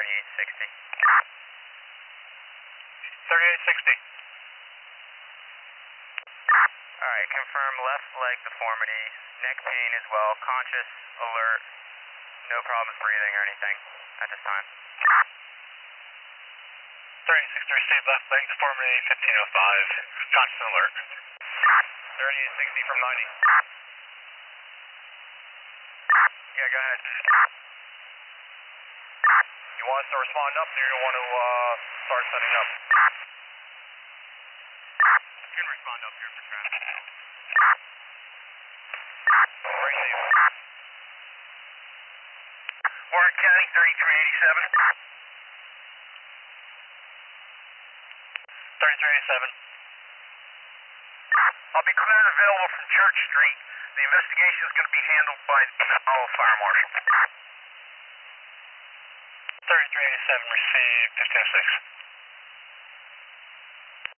3860. 3860. Alright, confirm left leg deformity, neck pain as well, conscious, alert, no problems breathing or anything at this time. 3860 received left leg deformity, 1505, conscious and alert. 3860 from 90. Yeah, go ahead. You want us to respond up, or you want to start setting up? You can respond up here for traffic. Receive. Warren County, 3387. 3387. I'll be clear and available from Church Street. The investigation is going to be handled by the Fire Marshal. 3387, receive 1506.